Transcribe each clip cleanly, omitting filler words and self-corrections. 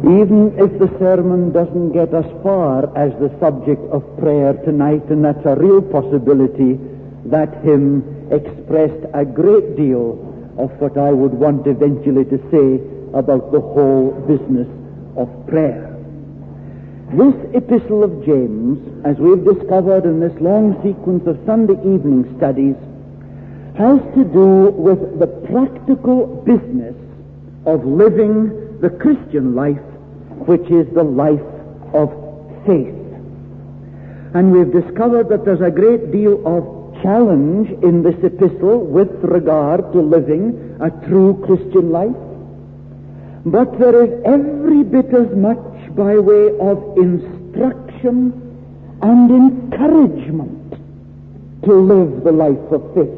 Even if the sermon doesn't get as far as the subject of prayer tonight, and that's a real possibility, that hymn expressed a great deal of what I would want eventually to say about the whole business of prayer. This epistle of James, as we've discovered in this long sequence of Sunday evening studies, has to do with the practical business of living the Christian life, which is the life of faith. And we've discovered that there's a great deal of challenge in this epistle with regard to living a true Christian life. But there is every bit as much by way of instruction and encouragement to live the life of faith.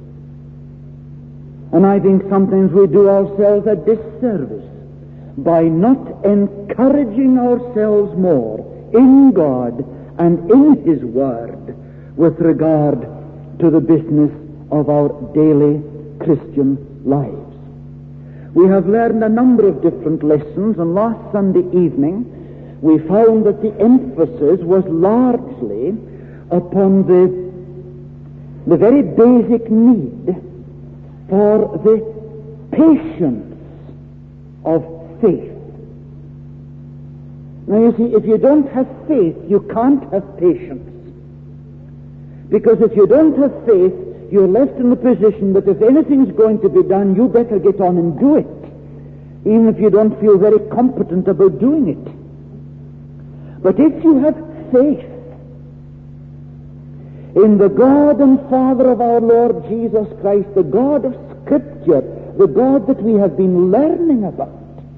And I think sometimes we do ourselves a disservice by not encouraging ourselves more in God and in His Word with regard to the business of our daily Christian lives. We have learned a number of different lessons, and last Sunday evening we found that the emphasis was largely upon the very basic need for the patience of faith. Now you see, if you don't have faith, you can't have patience. Because if you don't have faith, you're left in the position that if anything's going to be done, you better get on and do it, even if you don't feel very competent about doing it. But if you have faith in the God and Father of our Lord Jesus Christ, the God of Scripture, the God that we have been learning about,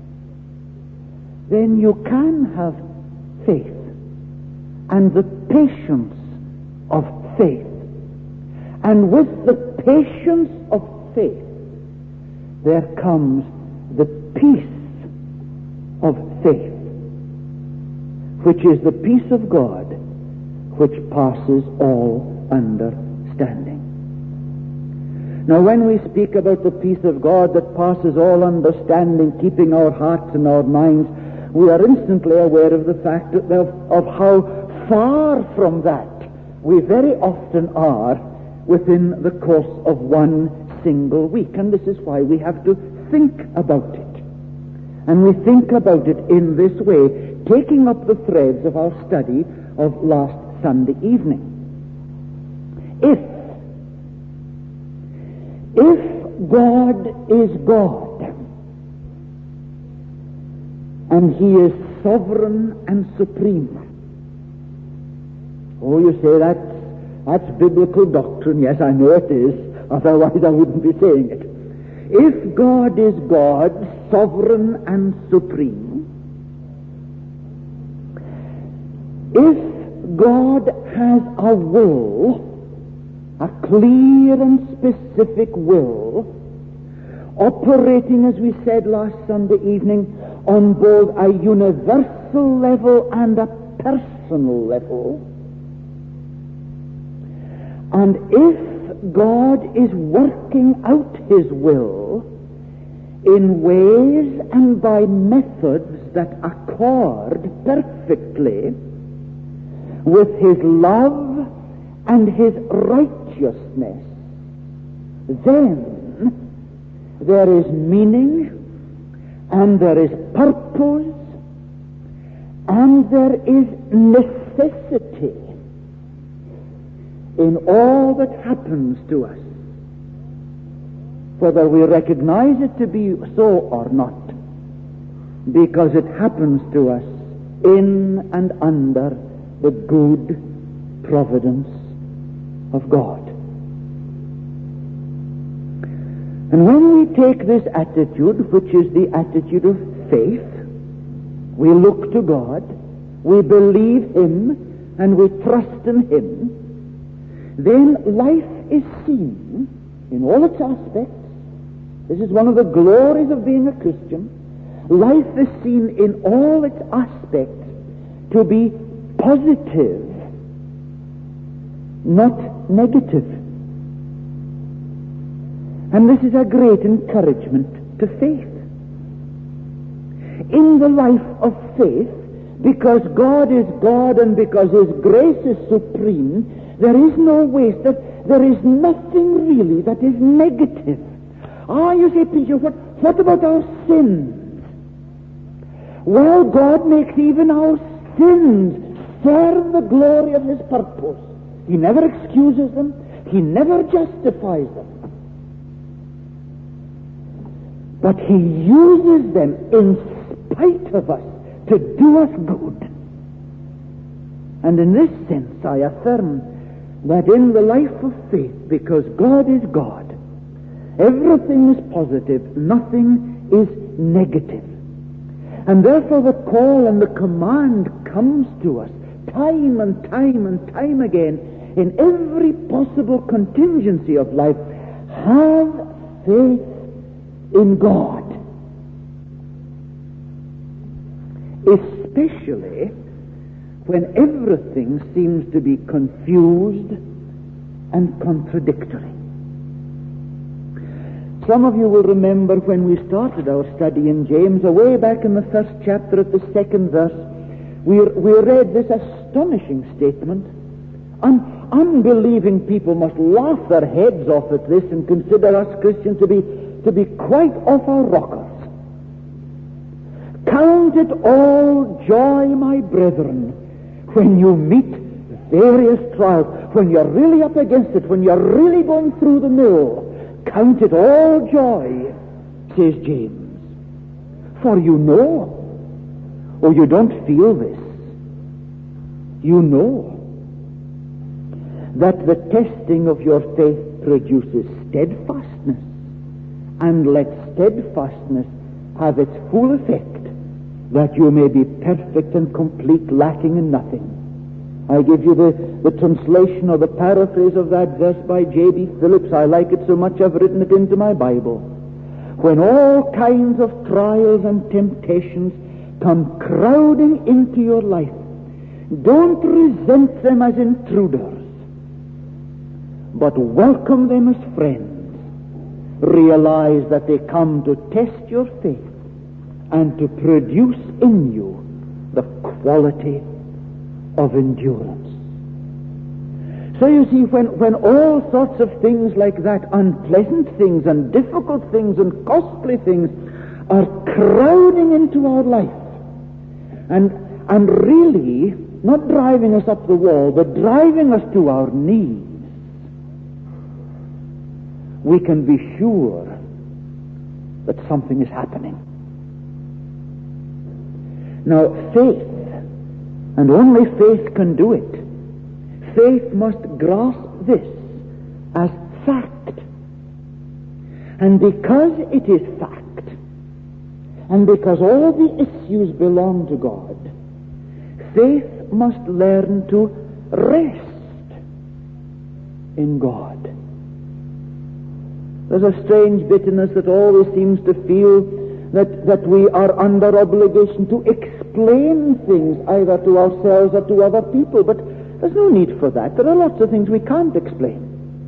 then you can have faith and the patience of faith. And with the patience of faith, there comes the peace of faith, which is the peace of God, which passes all understanding. Now, when we speak about the peace of God that passes all understanding, keeping our hearts and our minds, we are instantly aware of the fact of how far from that we very often are within the course of one single week. And this is why we have to think about it. And we think about it in this way, taking up the threads of our study of last Sunday evening. If God is God, and He is sovereign and supreme. Oh, you say that's biblical doctrine. Yes, I know it is. Otherwise I wouldn't be saying it. If God is God, sovereign and supreme, if God has a will, a clear and specific will, operating, as we said last Sunday evening, on both a universal level and a personal level, and if God is working out His will in ways and by methods that accord perfectly with His love and His righteousness, then there is meaning and there is purpose and there is necessity in all that happens to us, whether we recognize it to be so or not, because it happens to us in and under the good providence of God. And when we take this attitude, which is the attitude of faith, we look to God, we believe Him, and we trust in Him, then life is seen in all its aspects. This is one of the glories of being a Christian. Life is seen in all its aspects to be positive, not negative. And this is a great encouragement to faith. In the life of faith, because God is God and because His grace is supreme, there is no waste. There is nothing really that is negative. You say, Peter, what about our sins? Well, God makes even our sins serve the glory of His purpose. He never excuses them. He never justifies them. But He uses them in spite of us to do us good. And in this sense, I affirm that in the life of faith, because God is God, everything is positive, nothing is negative. And therefore the call and the command comes to us time and time and time again in every possible contingency of life. Have faith in God. Especially when everything seems to be confused and contradictory. Some of you will remember when we started our study in James, away back in the first chapter at the second verse, we read this astonishing statement. Unbelieving people must laugh their heads off at this and consider us Christians to be quite off our rockers. Count it all joy, my brethren, when you meet various trials, when you're really up against it, when you're really going through the mill. Count it all joy, says James. For you know, or you don't feel this, you know that the testing of your faith produces steadfastness, and let steadfastness have its full effect, that you may be perfect and complete, lacking in nothing. I give you the translation or the paraphrase of that verse by J.B. Phillips. I like it so much I've written it into my Bible. When all kinds of trials and temptations come crowding into your life, don't resent them as intruders, but welcome them as friends. Realize that they come to test your faith and to produce in you the quality of endurance. So you see, when all sorts of things like that, unpleasant things and difficult things and costly things, are crowding into our life and really not driving us up the wall, but driving us to our knees, we can be sure that something is happening. Now, faith, and only faith can do it. Faith must grasp this as fact. And because it is fact, and because all the issues belong to God, faith must learn to rest in God. There's a strange bitterness that always seems to feel that we are under obligation to explain things either to ourselves or to other people, but there's no need for that. There are lots of things we can't explain.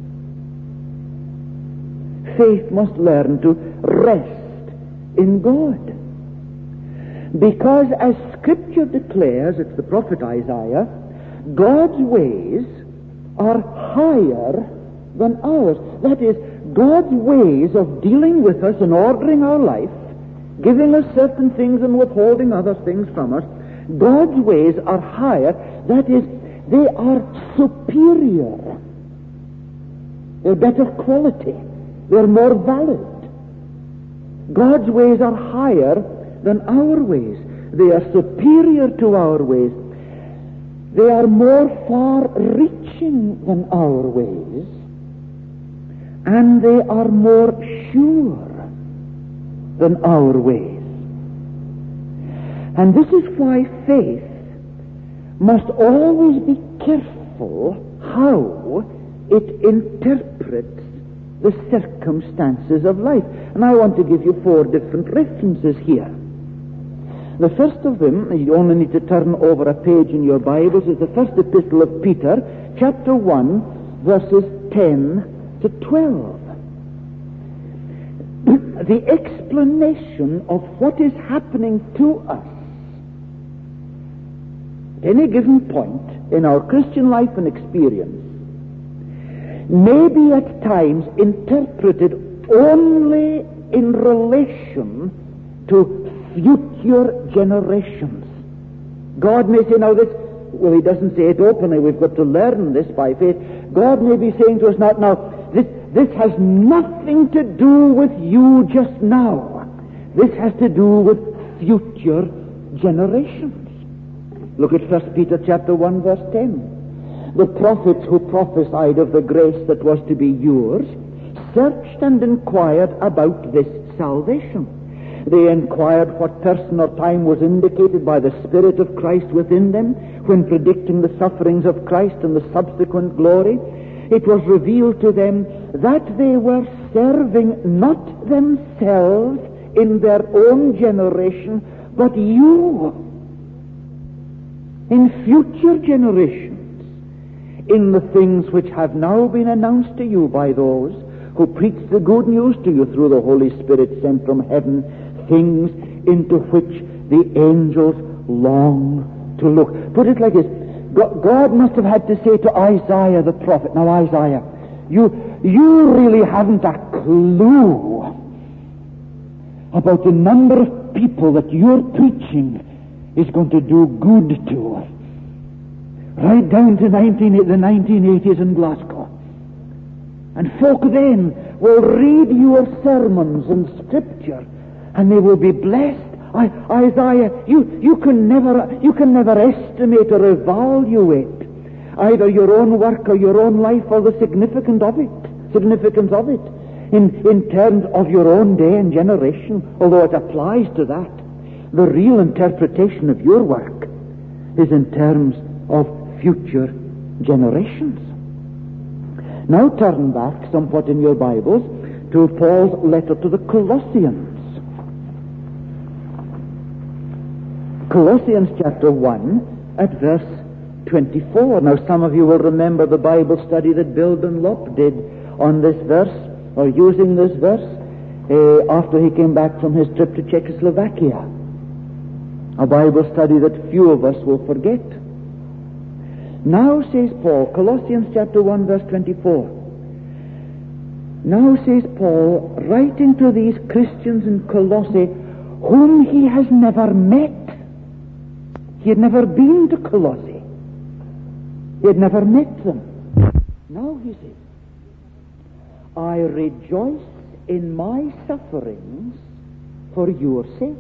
Faith must learn to rest in God. Because as Scripture declares, it's the prophet Isaiah, God's ways are higher than ours. That is, God's ways of dealing with us and ordering our life, giving us certain things and withholding other things from us, God's ways are higher. That is, they are superior. They're better quality. They're more valid. God's ways are higher than our ways. They are superior to our ways. They are more far-reaching than our ways. And they are more sure than our ways. And this is why faith must always be careful how it interprets the circumstances of life. And I want to give you 4 different references here. The first of them, you only need to turn over a page in your Bibles, is the first epistle of Peter, chapter 1, verses 10 to 12. the explanation of what is happening to us at any given point in our Christian life and experience may be at times interpreted only in relation to future generations. God may say, now this, well, he doesn't say it openly, we've got to learn this by faith. God may be saying to us now, this has nothing to do with you just now. This has to do with future generations. Look at 1 Peter chapter 1 verse 10. The prophets who prophesied of the grace that was to be yours searched and inquired about this salvation. They inquired what person or time was indicated by the Spirit of Christ within them when predicting the sufferings of Christ and the subsequent glory. It was revealed to them that they were serving not themselves in their own generation, but you in future generations, in the things which have now been announced to you by those who preach the good news to you through the Holy Spirit sent from heaven, things into which the angels long to look. Put it like this. God must have had to say to Isaiah the prophet, now Isaiah, you really haven't a clue about the number of people that your preaching is going to do good to. Right down to the 1980s in Glasgow. And folk then will read your sermons and scripture, and they will be blessed. Isaiah, you can never estimate or evaluate either your own work or your own life or the significance of it in terms of your own day and generation, although it applies to that. The real interpretation of your work is in terms of future generations. Now turn back somewhat in your Bibles to Paul's letter to the Colossians. Colossians chapter 1 at verse 24. Now some of you will remember the Bible study that Bill Dunlop did on this verse, or using this verse, after he came back from his trip to Czechoslovakia. A Bible study that few of us will forget. Now says Paul, Colossians chapter 1 verse 24. Now says Paul, writing to these Christians in Colossae, whom he has never met. He had never been to Colossae. He had never met them. Now he says, I rejoice in my sufferings for your sake.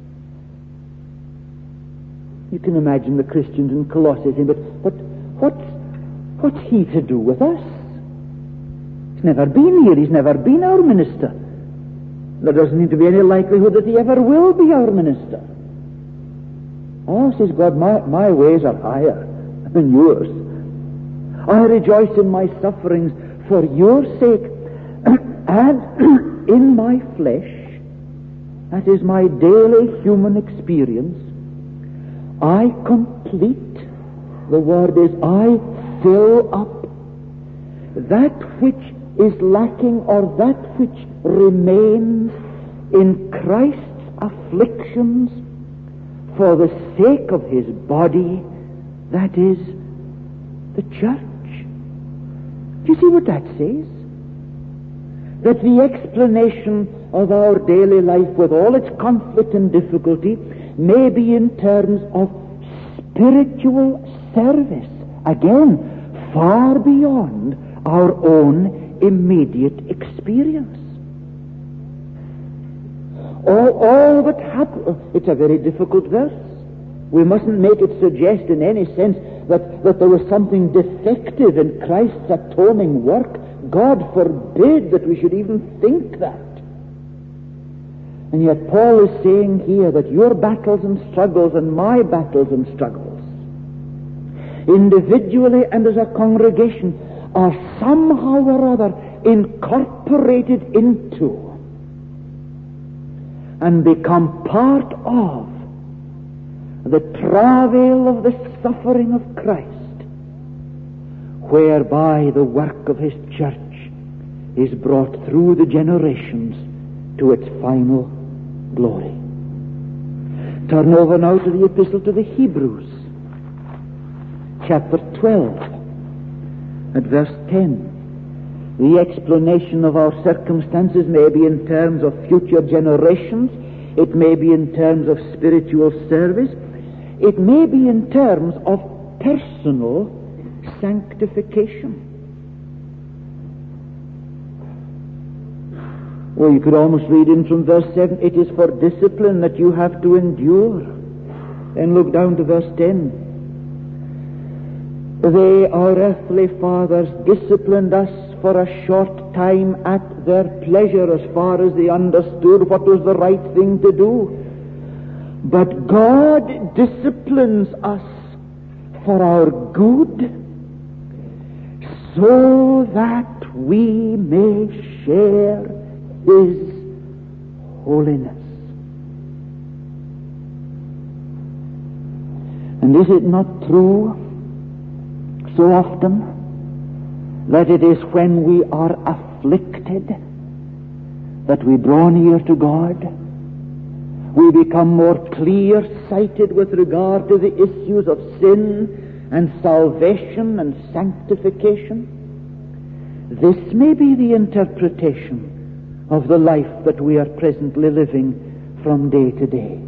You can imagine the Christians in Colossae saying, but what's he to do with us? He's never been here. He's never been our minister. There doesn't seem to be any likelihood that he ever will be our minister. Oh, says God, my ways are higher than yours. I rejoice in my sufferings for your sake, and in my flesh, that is my daily human experience, I complete, the word is I fill up that which is lacking or that which remains in Christ's afflictions for the sake of his body, that is the church. Do you see what that says? That the explanation of our daily life with all its conflict and difficulty may be in terms of spiritual service. Again, far beyond our own immediate experience. All that happens, it's a very difficult verse. We mustn't make it suggest in any sense that there was something defective in Christ's atoning work. God forbid that we should even think that. And yet Paul is saying here that your battles and struggles and my battles and struggles, individually and as a congregation, are somehow or other incorporated into and become part of the travail of the suffering of Christ, whereby the work of his church is brought through the generations to its final glory. Turn over now to the Epistle to the Hebrews, chapter 12, at verse 10. The explanation of our circumstances may be in terms of future generations. It may be in terms of spiritual service. It may be in terms of personal sanctification. Well, you could almost read in from verse 7, it is for discipline that you have to endure. And look down to verse 10. They, our earthly fathers, disciplined us for a short time at their pleasure as far as they understood what was the right thing to do. But God disciplines us for our good, so that we may share His holiness. And is it not true so often that it is when we are afflicted that we draw near to God? We become more clear-sighted with regard to the issues of sin and salvation and sanctification. This may be the interpretation of the life that we are presently living from day to day.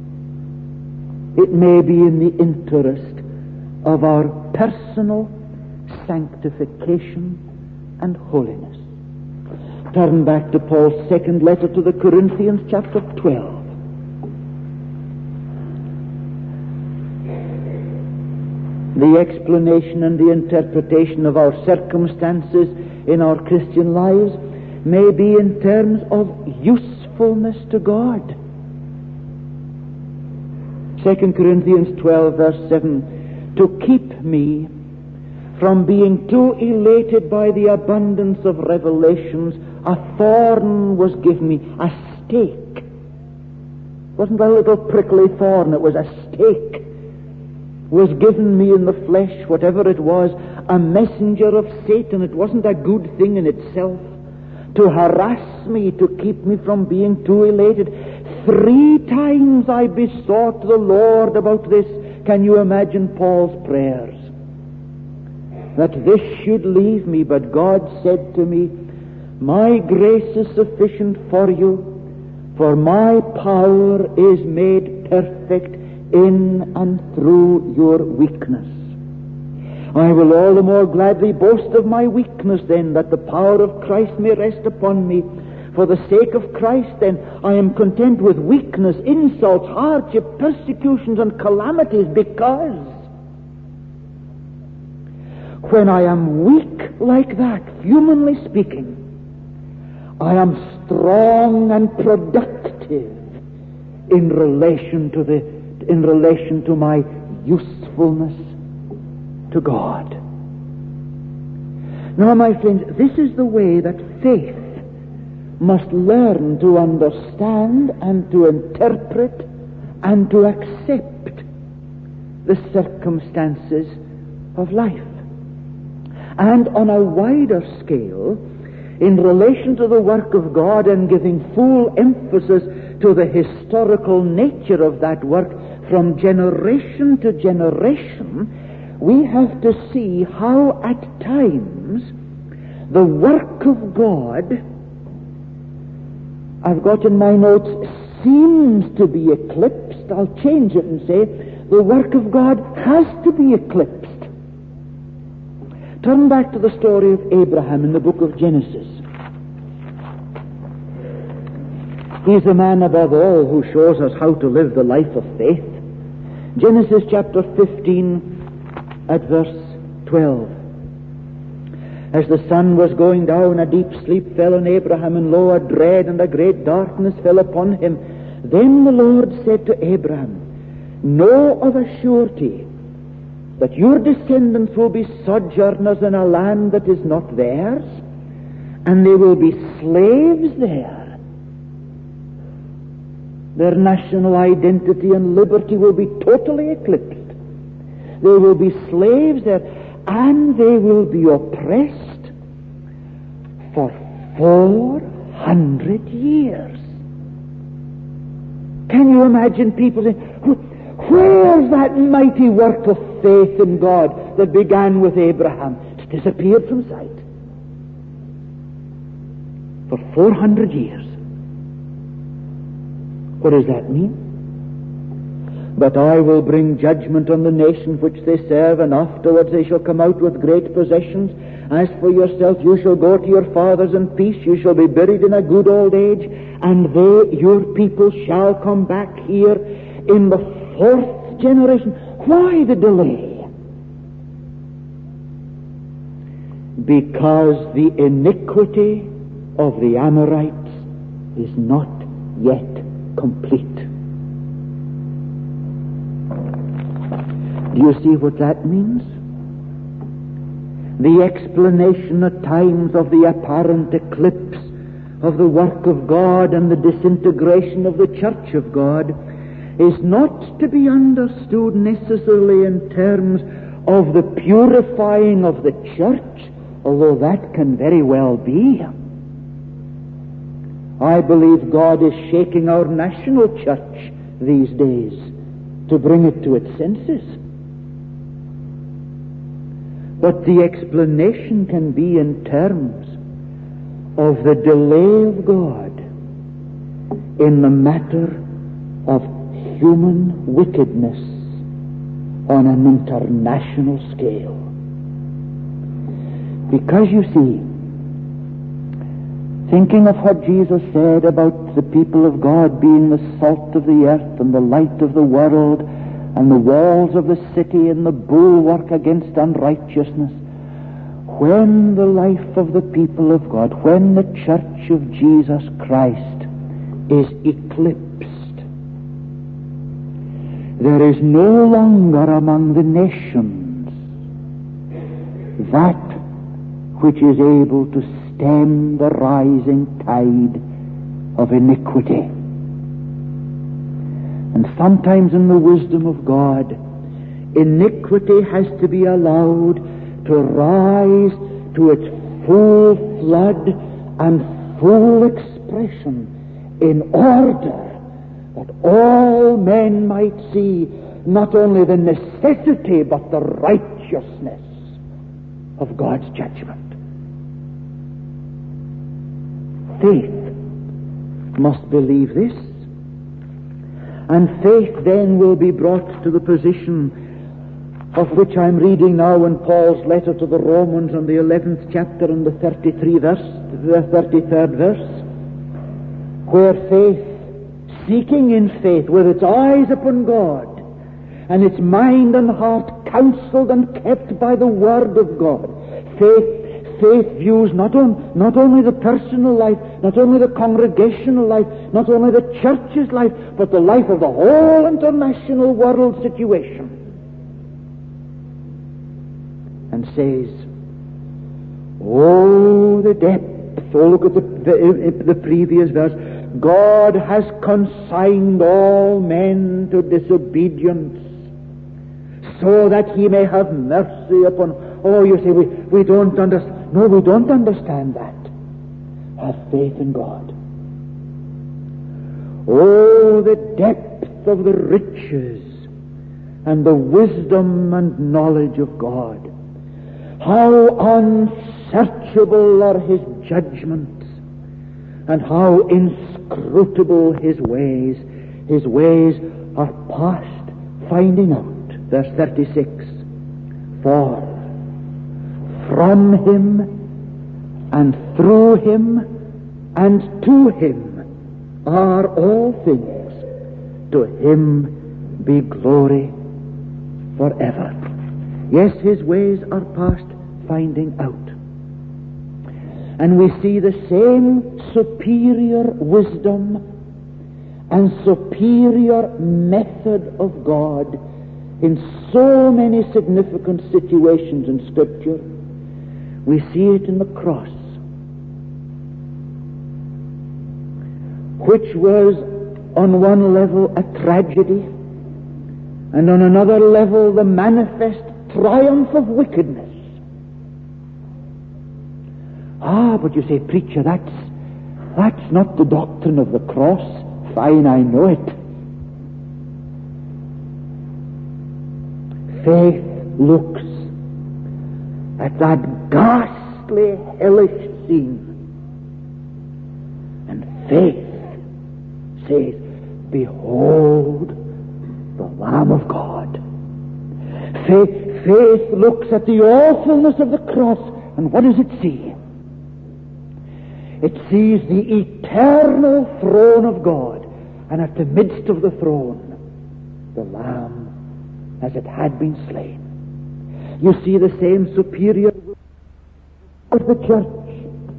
It may be in the interest of our personal sanctification and holiness. Turn back to Paul's second letter to the Corinthians, chapter 12. The explanation and the interpretation of our circumstances in our Christian lives may be in terms of usefulness to God. 2 Corinthians 12, verse 7, to keep me from being too elated by the abundance of revelations, a thorn was given me, a stake. It wasn't a little prickly thorn, it was a stake. Was given me in the flesh, whatever it was, a messenger of Satan. It wasn't a good thing in itself, to harass me, to keep me from being too elated. 3 times I besought the Lord about this. Can you imagine Paul's prayers? That this should leave me, but God said to me, my grace is sufficient for you, for my power is made perfect in and through your weakness. I will all the more gladly boast of my weakness then, that the power of Christ may rest upon me. For the sake of Christ then, I am content with weakness, insults, hardship, persecutions, and calamities, because when I am weak like that, humanly speaking, I am strong and productive in relation to my usefulness to God. Now, my friends, this is the way that faith must learn to understand and to interpret and to accept the circumstances of life. And on a wider scale, in relation to the work of God and giving full emphasis to the historical nature of that work from generation to generation, we have to see how at times the work of God, I've got in my notes, seems to be eclipsed. I'll change it and say the work of God has to be eclipsed. Turn back to the story of Abraham in the book of Genesis. He's the man above all who shows us how to live the life of faith. Genesis chapter 15 at verse 12. As the sun was going down, a deep sleep fell on Abraham, and lo, a dread and a great darkness fell upon him. Then the Lord said to Abraham, know of a surety that your descendants will be sojourners in a land that is not theirs, and they will be slaves there. Their national identity and liberty will be totally eclipsed. They will be slaves there, and they will be oppressed for 400 years. Can you imagine people saying, where's that mighty work of faith in God that began with Abraham? It's disappeared from sight. For 400 years. What does that mean? But I will bring judgment on the nation which they serve, and afterwards they shall come out with great possessions. As for yourself, you shall go to your fathers in peace. You shall be buried in a good old age, and they, your people, shall come back here in the 4th generation. Why the delay? Because the iniquity of the Amorites is not yet complete. Do you see what that means? The explanation at times of the apparent eclipse of the work of God and the disintegration of the church of God is not to be understood necessarily in terms of the purifying of the church, although that can very well be. I believe God is shaking our national church these days to bring it to its senses. But the explanation can be in terms of the delay of God in the matter of human wickedness on an international scale. Because you see, thinking of what Jesus said about the people of God being the salt of the earth and the light of the world and the walls of the city and the bulwark against unrighteousness, when the life of the people of God, when the church of Jesus Christ is eclipsed, there is no longer among the nations that which is able to stem the rising tide of iniquity. And sometimes in the wisdom of God, iniquity has to be allowed to rise to its full flood and full expression in order that all men might see not only the necessity but the righteousness of God's judgment. Faith must believe this, and faith then will be brought to the position of which I'm reading now in Paul's letter to the Romans in the 11th chapter and the 33rd verse, where faith, seeking in faith with its eyes upon God and its mind and heart counseled and kept by the Word of God, faith views not only the personal life, not only the congregational life, not only the church's life, but the life of the whole international world situation. And says, oh, the depth. Oh, look at the previous verse. God has consigned all men to disobedience, so that he may have mercy upon. Oh, you say, we don't understand. No, we don't understand that. Have faith in God. Oh, the depth of the riches and the wisdom and knowledge of God. How unsearchable are his judgments, and how inscrutable his ways. His ways are past finding out. Verse 36. For from him and through him and to him are all things. To him be glory forever. Yes, his ways are past finding out. And we see the same superior wisdom and superior method of God in so many significant situations in Scripture. We see it in the cross, which was on one level a tragedy, and on another level the manifest triumph of wickedness. But you say, preacher, that's not the doctrine of the cross. Fine, I know it. faith looks at that ghastly, hellish scene, and faith says, behold the Lamb of God. Faith looks at the awfulness of the cross, and what does it see? It sees the eternal throne of God, and at the midst of the throne, the Lamb as it had been slain. You see the same superior of the church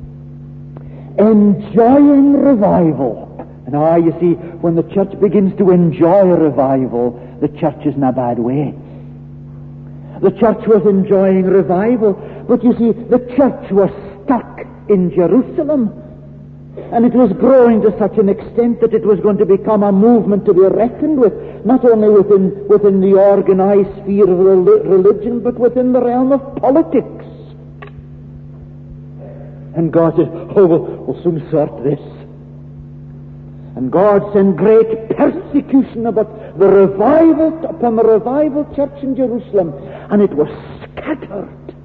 enjoying revival. And you see, when the church begins to enjoy revival, the church is in a bad way. The church was enjoying revival, but you see, the church was stuck in Jerusalem. And it was growing to such an extent that it was going to become a movement to be reckoned with, not only within the organized sphere of religion, but within the realm of politics. And God said, we'll soon sort this. And God sent great persecution upon the revival church in Jerusalem, and it was scattered.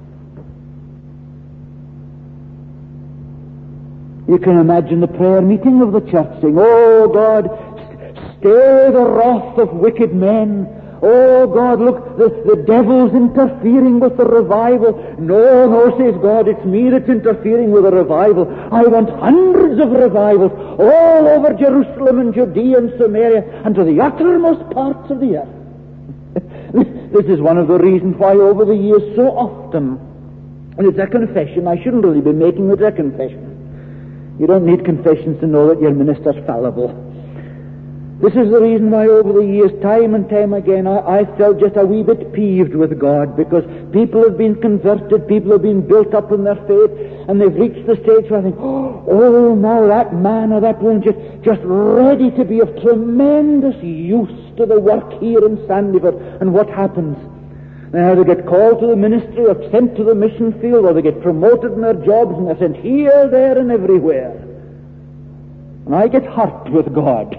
You can imagine the prayer meeting of the church saying, oh God, stay the wrath of wicked men. Oh God, look, the devil's interfering with the revival. No, says God, it's me that's interfering with the revival. I want hundreds of revivals all over Jerusalem and Judea and Samaria and to the uttermost parts of the earth. This is one of the reasons why over the years so often, and it's a confession, I shouldn't really be making it a confession. You don't need confessions to know that your minister's fallible. This is the reason why over the years, time and time again, I felt just a wee bit peeved with God, because people have been converted, people have been built up in their faith, and they've reached the stage where I think, oh, now that man or that woman just ready to be of tremendous use to the work here in Sandyford. And what happens? They either get called to the ministry or sent to the mission field, or they get promoted in their jobs and they're sent here, there, and everywhere. And I get hurt with God.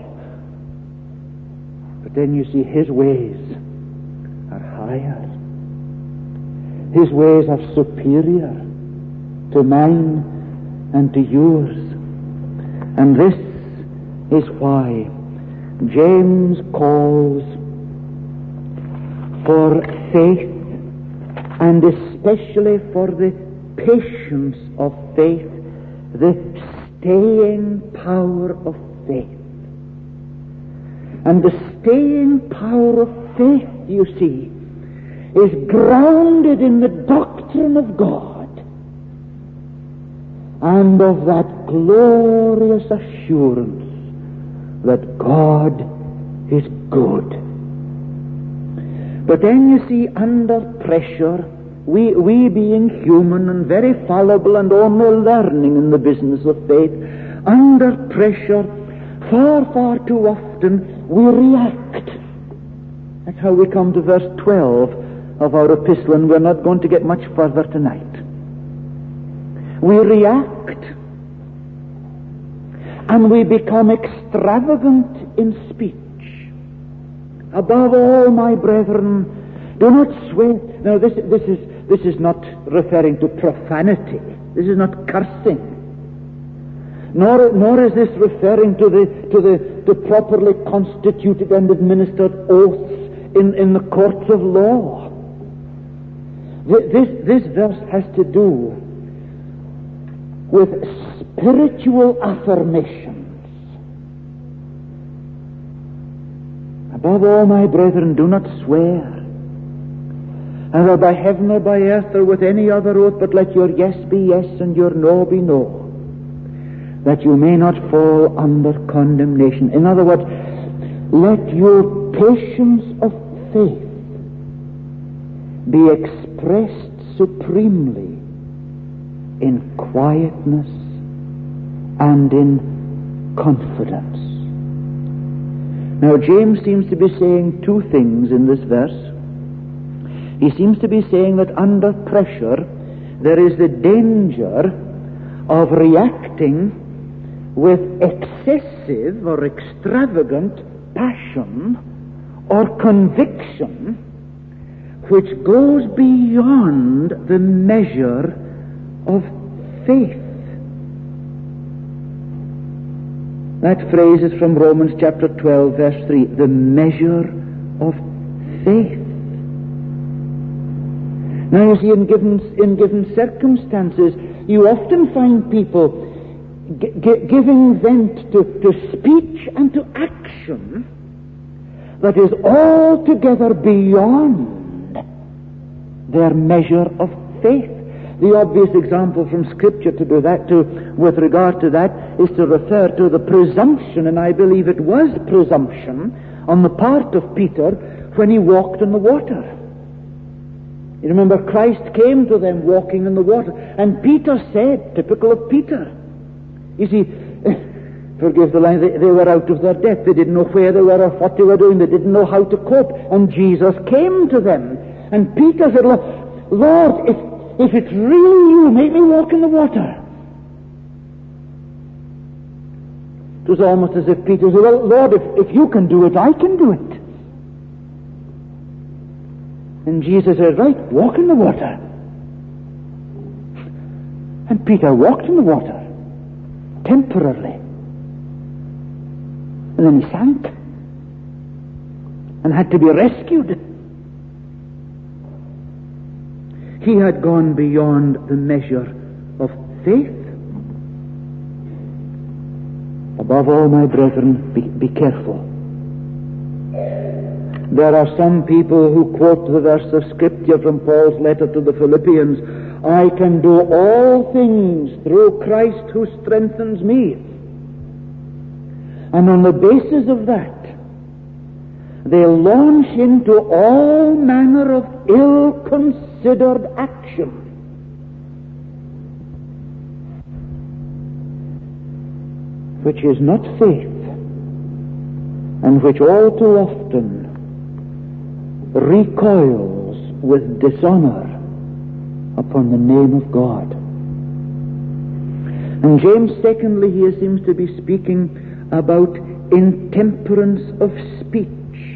But then you see His ways are higher. His ways are superior to mine and to yours. And this is why James calls for faith, and especially for the patience of faith, the staying power of faith. And the staying power of faith, you see, is grounded in the doctrine of God and of that glorious assurance that God is good. But then you see, under pressure, we being human and very fallible and only learning in the business of faith, under pressure, far too often, we react. That's how we come to verse 12 of our epistle, and we're not going to get much further tonight. We react, and we become extravagant in speech. Above all, my brethren, do not swear. Now, this is not referring to profanity. This is not cursing. Nor is this referring to the properly constituted and administered oaths in the courts of law. This verse has to do with spiritual affirmations. Above all, my brethren, do not swear, either by heaven or by earth or with any other oath, but let your yes be yes and your no be no, that you may not fall under condemnation. In other words, let your patience of faith be expressed supremely in quietness and in confidence. Now, James seems to be saying two things in this verse. He seems to be saying that under pressure there is the danger of reacting with excessive or extravagant passion or conviction, which goes beyond the measure of faith. That phrase is from Romans chapter 12, verse 3, the measure of faith. Now you see, in given circumstances, you often find people giving vent to speech and to action that is altogether beyond their measure of faith. The obvious example from Scripture to do that, with regard to that, is to refer to the presumption, and I believe it was presumption, on the part of Peter when he walked on the water. You remember, Christ came to them walking in the water, and Peter said, typical of Peter, you see, forgive the line, they were out of their depth. They didn't know where they were or what they were doing. They didn't know how to cope. And Jesus came to them. And Peter said, Lord, if it's really you, make me walk in the water. It was almost as if Peter said, well, Lord, if you can do it, I can do it. And Jesus said, right, walk in the water. And Peter walked in the water, temporarily. And then he sank and had to be rescued. He had gone beyond the measure of faith. Above all, my brethren, be careful. There are some people who quote the verse of Scripture from Paul's letter to the Philippians, I can do all things through Christ who strengthens me. And on the basis of that, they launch into all manner of ill-considered action. Which is not faith, and which all too often recoils with dishonor upon the name of God. And James, secondly, here seems to be speaking about intemperance of speech.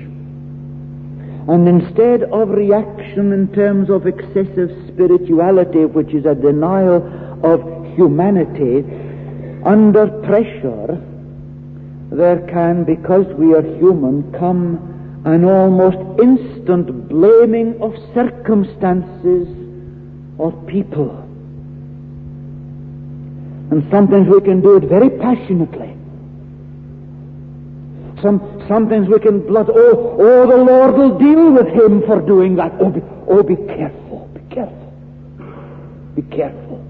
And instead of reaction in terms of excessive spirituality, which is a denial of humanity, under pressure, there can, because we are human, come an almost instant blaming of circumstances or people. And sometimes we can do it very passionately. Sometimes we can blood, the Lord will deal with him for doing that. Be careful, be careful, be careful.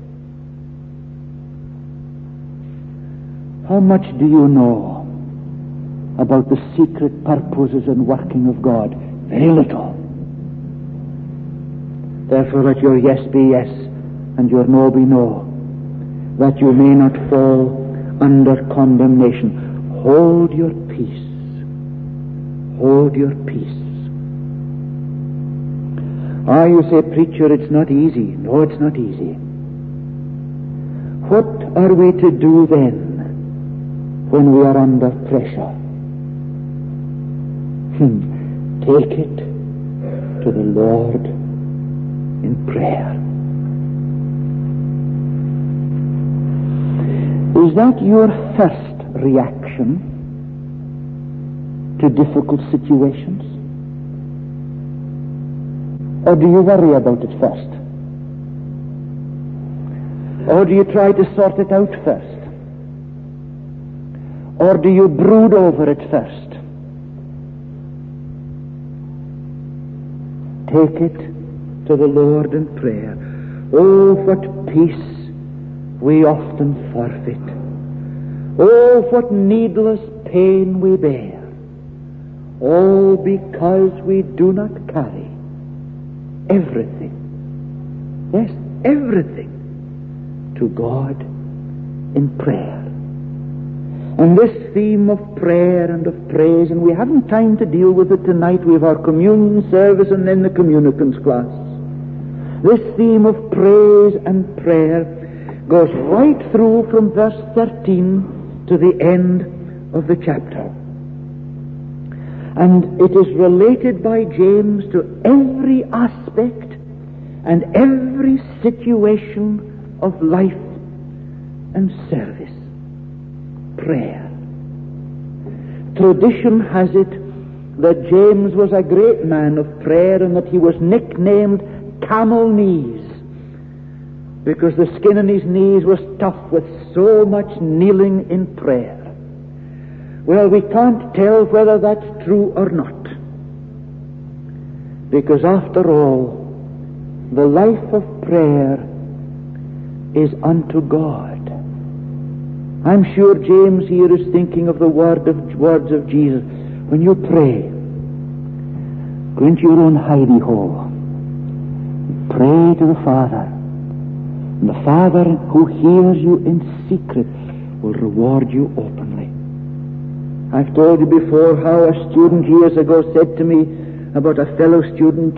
How much do you know about the secret purposes and working of God? Very little. Therefore let your yes be yes and your no be no, that you may not fall under condemnation. Hold your peace. Hold your peace. You say, preacher, it's not easy. No, it's not easy. What are we to do then when we are under pressure? Take it to the Lord in prayer. Is that your first reaction to difficult situations? Or do you worry about it first? Or do you try to sort it out first? Or do you brood over it first? Take it to the Lord in prayer. Oh, what peace we often forfeit. Oh, what needless pain we bear. All because we do not carry everything, yes, everything, to God in prayer. And this theme of prayer and of praise, and we haven't time to deal with it tonight. We have our communion service and then the communicants class. This theme of praise and prayer goes right through from verse 13 to the end of the chapter. And it is related by James to every aspect and every situation of life and service. Prayer. Tradition has it that James was a great man of prayer and that he was nicknamed Camel Knees because the skin on his knees was tough with so much kneeling in prayer. Well, we can't tell whether that's true or not, because after all, the life of prayer is unto God. I'm sure James here is thinking of the words of Jesus. When you pray, go into your own hidey hole, pray to the Father, and the Father who hears you in secret will reward you openly. I've told you before how a student years ago said to me about a fellow student.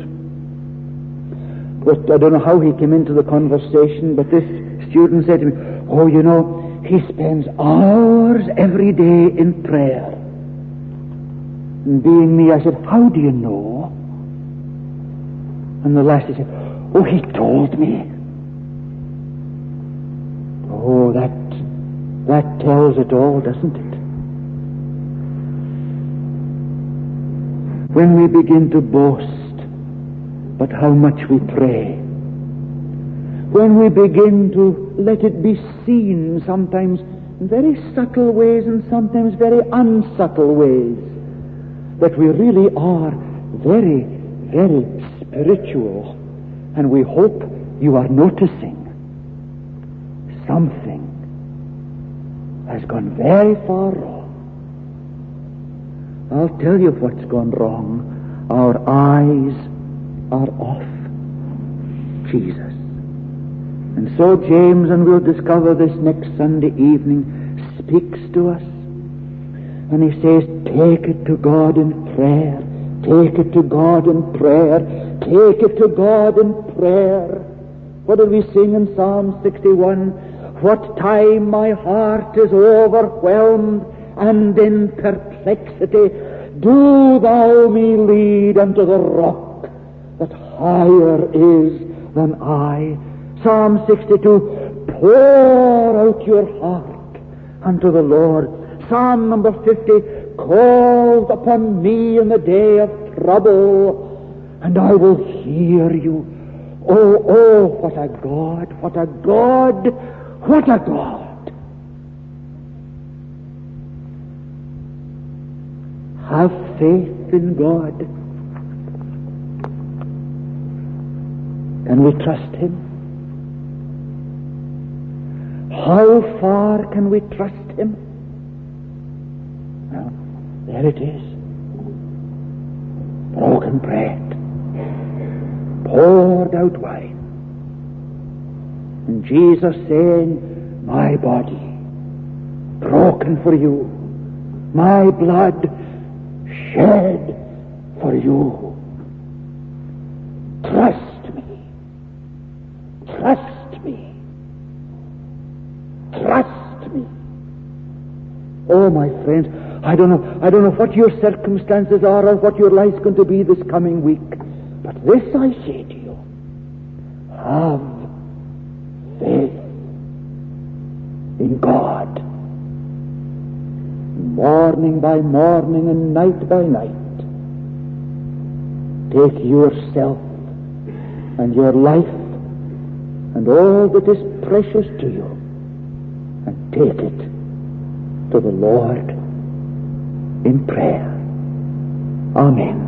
I don't know how he came into the conversation, but this student said to me, "Oh, you know, he spends hours every day in prayer." And being me, I said, "How do you know?" And the lassie said, "Oh, he told me." Oh, that tells it all, doesn't it? When we begin to boast but how much we pray, when we begin to let it be seen sometimes in very subtle ways and sometimes very unsubtle ways that we really are very, very spiritual, and we hope you are noticing something has gone very far wrong. I'll tell you what's gone wrong. Our eyes are off Jesus. And so James, and we'll discover this next Sunday evening, speaks to us. And he says, take it to God in prayer. Take it to God in prayer. Take it to God in prayer. What did we sing in Psalm 61? What time my heart is overwhelmed and in perplexity, do thou me lead unto the rock that higher is than I. Psalm 62, pour out your heart unto the Lord. Psalm number 50, call upon me in the day of trouble, and I will hear you. Oh, what a God, what a God, what a God. Have faith in God. Can we trust Him? How far can we trust Him? Well, there it is. Broken bread, poured out wine. And Jesus saying, my body, broken for you, my blood, shed for you. Trust me. Trust me. Trust me. Oh, my friends, I don't know what your circumstances are or what your life's going to be this coming week. But this I say to you, have faith in God. Morning by morning and night by night. Take yourself and your life and all that is precious to you and take it to the Lord in prayer. Amen.